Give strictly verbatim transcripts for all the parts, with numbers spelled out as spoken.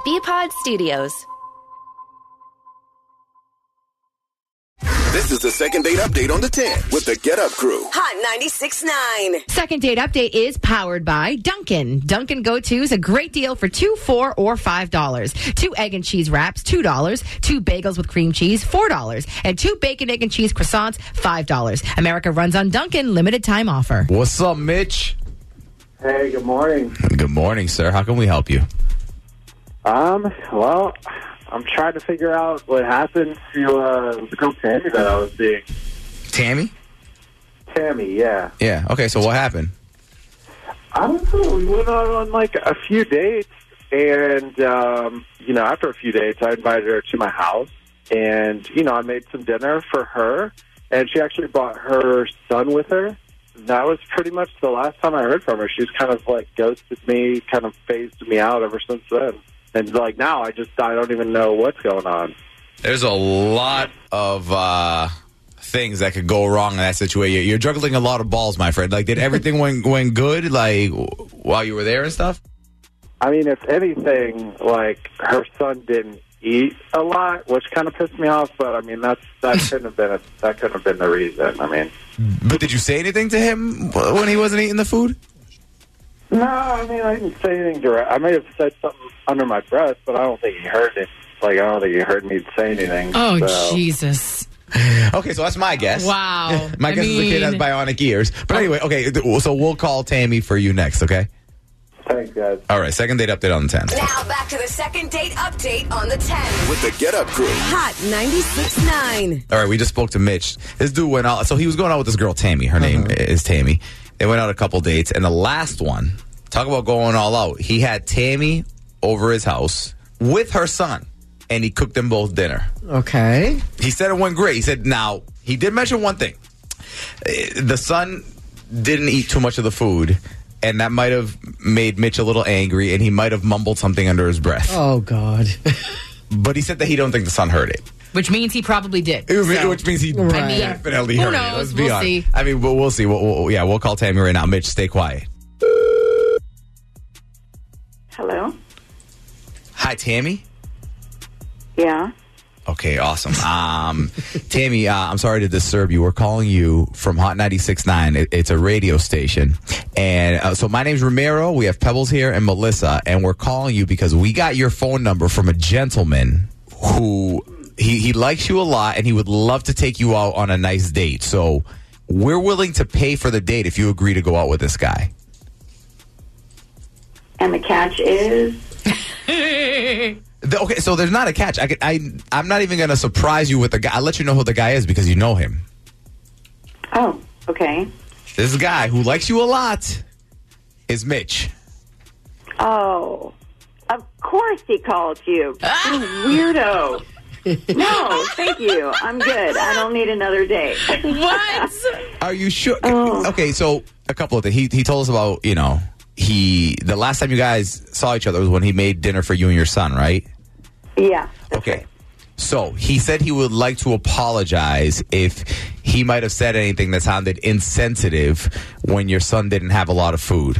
B-Pod Studios. This is the second date update on the ten with the Get Up Crew. Hot ninety-six point nine. Second date update is powered by Dunkin'. Dunkin' Go-To's a great deal for two, four, or five dollars. Two egg and cheese wraps, two dollars. Two bagels with cream cheese, four dollars. And two bacon, egg, and cheese croissants, five dollars. America runs on Dunkin', limited time offer. What's up, Mitch? Hey, good morning. Good morning, sir. How can we help you? Um, well, I'm trying to figure out what happened to uh, the girl Tammy that I was seeing. Tammy? Tammy, yeah. Yeah. Okay, so what happened? I don't know. We went on, on like a few dates, and, um, you know, after a few dates, I invited her to my house, and, you know, I made some dinner for her, and she actually brought her son with her. That was pretty much the last time I heard from her. She's kind of, like, ghosted me, kind of phased me out ever since then. And, like, now I just, I don't even know what's going on. There's a lot of uh, things that could go wrong in that situation. You're juggling a lot of balls, my friend. Like, did everything went, went good, like, while you were there and stuff? I mean, if anything, like, her son didn't eat a lot, which kind of pissed me off, but, I mean, that's that couldn't have been a, that couldn't have been the reason. I mean... But did you say anything to him when he wasn't eating the food? No, I mean, I didn't say anything direct. I may have said something under my breath, but I don't think he heard it. Like, I don't think he heard me say anything. Oh, so. Jesus. Okay, so that's my guess. Wow. my I guess mean... is the kid has bionic ears. But anyway, okay, so we'll call Tammy for you next, okay? Thanks, guys. All right, second date update on the ten. Now back to the second date update on the ten. With the Get Up Crew. Hot ninety-six point nine. All right, we just spoke to Mitch. This dude went out. So he was going out with this girl, Tammy. Her name uh-huh. is Tammy. They went out a couple dates. And the last one, talk about going all out. He had Tammy over his house with her son. And he cooked them both dinner. Okay. He said it went great. He said, now, he did mention one thing. The son didn't eat too much of the food. And that might have made Mitch a little angry, and he might have mumbled something under his breath. Oh, God. But he said that he don't think the son heard it. Which means he probably did. So. Which means he right. I mean, definitely who heard knows? it. Let's be we'll honest. See. I mean, we'll, we'll see. We'll, we'll, yeah, we'll call Tammy right now. Mitch, stay quiet. Hello? Hi, Tammy? Yeah? Okay, awesome. Um, Tammy, uh, I'm sorry to disturb you. We're calling you from Hot ninety-six point nine. It, it's a radio station. And uh, so my name's Ramiro. We have Pebbles here and Melissa. And we're calling you because we got your phone number from a gentleman who he, he likes you a lot and he would love to take you out on a nice date. So we're willing to pay for the date if you agree to go out with this guy. And the catch is? The, okay, so there's not a catch. I, could, I, I'm not even going to surprise you with the guy. I'll let you know who the guy is because you know him. Oh, okay. This guy who likes you a lot is Mitch. Oh, of course he called you. You weirdo. No, thank you. I'm good. I don't need another date. What? Are you sure? Oh. Okay, so a couple of things. He, he told us about, you know, he the last time you guys saw each other was when he made dinner for you and your son, right? Yeah. Okay. Right. So he said he would like to apologize if he might have said anything that sounded insensitive when your son didn't have a lot of food.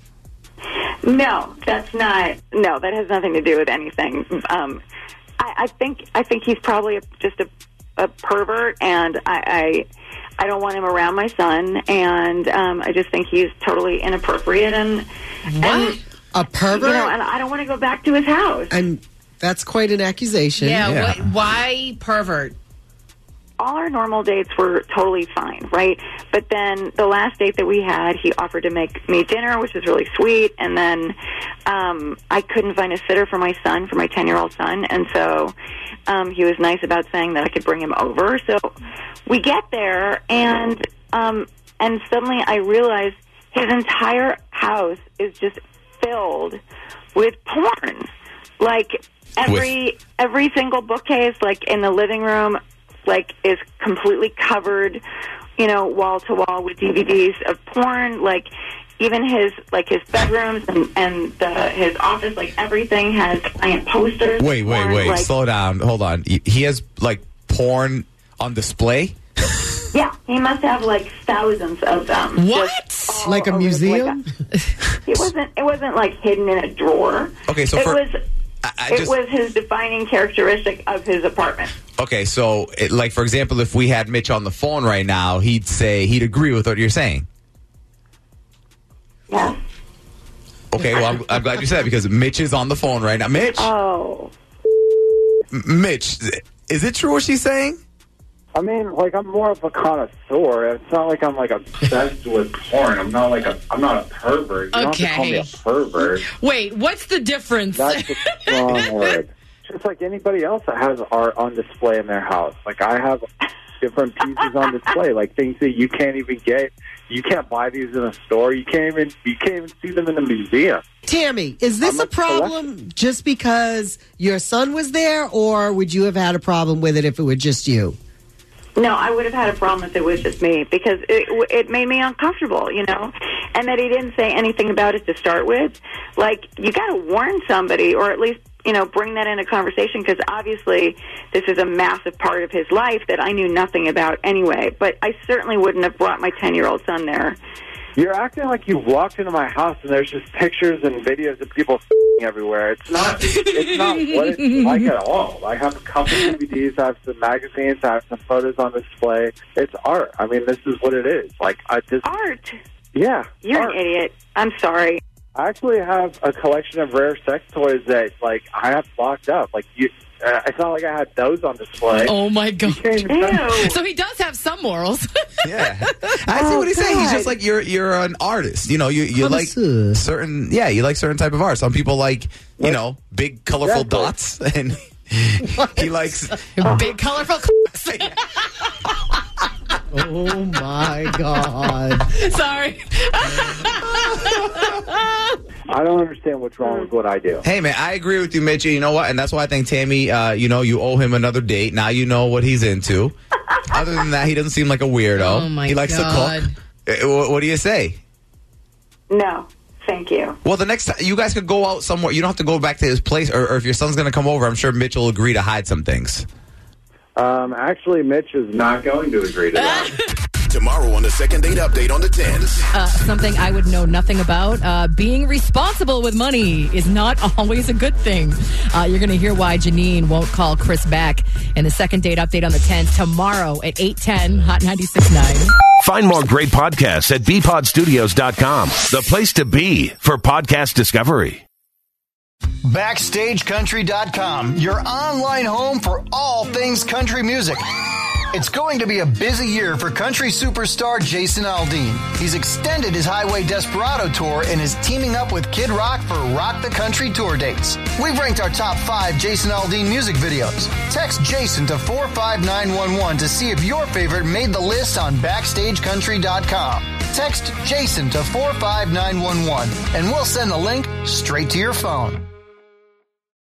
No, that's not. No, that has nothing to do with anything. Um, I, I think I think he's probably a, just a, a pervert, and I, I I don't want him around my son, and um, I just think he's totally inappropriate and what and, a pervert. You know, and I don't want to go back to his house. I'm. That's quite an accusation. Yeah. Yeah. What, why pervert? All our normal dates were totally fine, right? But then the last date that we had, he offered to make me dinner, which was really sweet. And then um, I couldn't find a sitter for my son, for my ten-year-old son. And so um, he was nice about saying that I could bring him over. So we get there, and um, and suddenly I realize his entire house is just filled with porn. Like every With- every single bookcase, like in the living room, like is completely covered, you know, wall to wall with D V Ds of porn. Like even his like his bedrooms and and the, his office, like everything has giant posters. Wait, wait, porn, wait. like, Slow down. Hold on. He has like porn on display. Yeah, he must have like thousands of them. What? Like a over, museum? Like a, it wasn't. It wasn't like hidden in a drawer. Okay, so it for was. I, I it just, was his defining characteristic of his apartment. okay, so it, like for example, if we had Mitch on the phone right now, he'd say he'd agree with what you're saying. Yeah. Okay, well, I'm, I'm glad you said that because Mitch is on the phone right now. Mitch, Oh. M- Mitch, is it true what she's saying? I mean, like, I'm more of a connoisseur. It's not like I'm, like, obsessed with porn. I'm not, like, a, I'm not a pervert. You don't have to call me a Okay. pervert. Wait, what's the difference? That's a strong word. Just like anybody else that has art on display in their house. Like, I have different pieces on display, like things that you can't even get. You can't buy these in a store. You can't even, you can't even see them in a museum. Tammy, is this I'm a a problem just because your son was there, or would you have had a problem with it if it were just you? No, I would have had a problem if it was just me because it it made me uncomfortable, you know, and that he didn't say anything about it to start with. Like, you got to warn somebody, or at least, you know, bring that into conversation because obviously this is a massive part of his life that I knew nothing about anyway. But I certainly wouldn't have brought my ten-year-old son there. You're acting like you walked into my house and there's just pictures and videos of people everywhere. It's not. It's not what it's like at all. I have a couple D V Ds. I have some magazines. I have some photos on display. It's art. I mean, this is what it is. Like, I just Art? yeah. You're art. an idiot. I'm sorry. I actually have a collection of rare sex toys that, like, I have locked up. Like, you, uh, it's not like I had those on display. Oh, my God. You can't even touch- Ew. So he does have some morals. Yeah, I see what he's saying. He's just like you're you're an artist. You know, you you like Connoisseur. certain yeah, you like certain type of art. Some people like you know big colorful Exactly. dots, and he likes. Big, colorful. Oh, my God. Sorry. I don't understand what's wrong with what I do. Hey man, I agree with you, Mitch. You know what? And that's why I think Tammy, uh, you know, you owe him another date. Now you know what he's into. Other than that, he doesn't seem like a weirdo. Oh, my he likes God. to cook. Uh, What, what do you say? No, thank you. Well, the next time you guys could go out somewhere. You don't have to go back to his place, or, or if your son's going to come over, I'm sure Mitch will agree to hide some things. Um, actually, Mitch is not going to agree to that. Tomorrow on the second date update on the tens. Uh, something I would know nothing about. Uh, being responsible with money is not always a good thing. Uh, you're going to hear why Janine won't call Chris back in the second date update on the tens tomorrow at eight ten, Hot ninety-six point nine. Find more great podcasts at b pod studios dot com, the place to be for podcast discovery. Backstage Country dot com, your online home for all things country music. It's going to be a busy year for country superstar Jason Aldean. He's extended his Highway Desperado tour and is teaming up with Kid Rock for Rock the Country tour dates. We've ranked our top five Jason Aldean music videos. Text Jason to four five nine one one to see if your favorite made the list on Backstage Country dot com. Text Jason to four five nine one one and we'll send the link straight to your phone.